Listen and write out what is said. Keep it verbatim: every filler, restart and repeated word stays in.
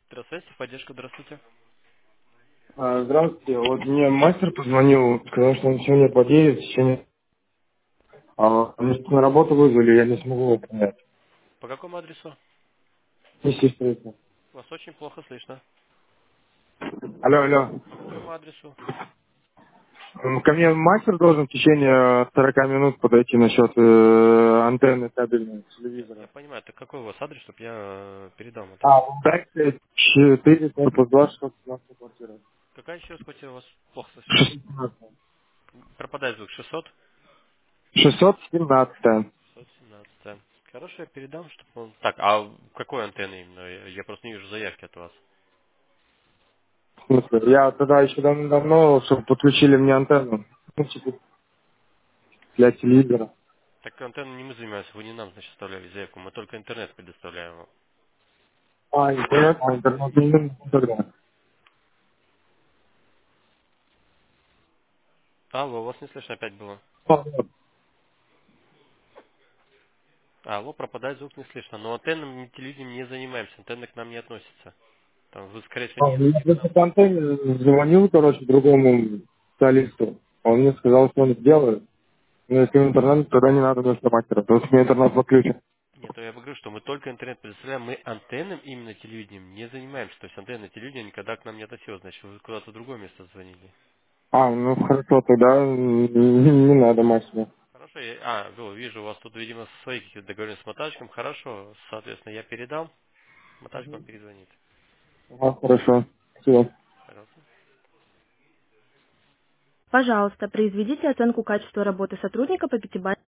Здравствуйте, поддержка, здравствуйте. А, Здравствуйте. Вот мне мастер позвонил, сказал, что он сегодня подъедет, в течение... А, мне что-то на работу вызвали, я не смогу его принять. По какому адресу? Естественно. Вас очень плохо слышно. Алло, алло. По какому адресу? М, Ко мне мастер должен в течение сорока минут подойти насчет э, антенны кабельной Я, я телевизора. понимаю, так какой у вас адрес, чтобы я э, передал это? А, дайте четыре, корпус два, шестьсот семнадцатая квартира. Какая еще раз квартира у вас плохо слышно? шестьсот семнадцатая. Пропадает звук. шестьсот? шестьсот семнадцатая. шестьсот семнадцать. Хорошо, я передам, чтобы он... Так, а какой антенны именно? Я я просто не вижу заявки от вас. В смысле? Я тогда еще давно, чтобы подключили мне антенну. Ну, типа, для телевизора. Так антенну не мы занимаемся, вы не нам, значит, оставляли заявку. Мы только интернет предоставляем вам. А, интернет, а интернет не нужен тогда. Алло, вас не слышно опять было. А, вот. Алло, пропадает звук, не слышно. Но антеннами телевидением не занимаемся, антенны к нам не относятся. Там вы, скорее всего, А, не, я не к просто нам. по антенне звонил, короче, другому специалисту. Он мне сказал, что он сделает. Но если интернет, тогда не надо мне мастера, потому что мне интернет подключен. Нет, то я бы говорю, что мы только интернет предоставляем, мы антенным именно телевидением не занимаемся. То есть антенна телевидения никогда к нам не относилась, значит, вы куда-то в другое место звонили. А, ну хорошо, тогда не, не надо мастера. Хорошо, я, а, ну, вижу, у вас тут, видимо, свои какие-то договоренности с мотальщиком. Хорошо, соответственно, я передам, мотальщик вам перезвонит. Ага, хорошо. Все. Пожалуйста. Пожалуйста, произведите оценку качества работы сотрудника по пятибалльной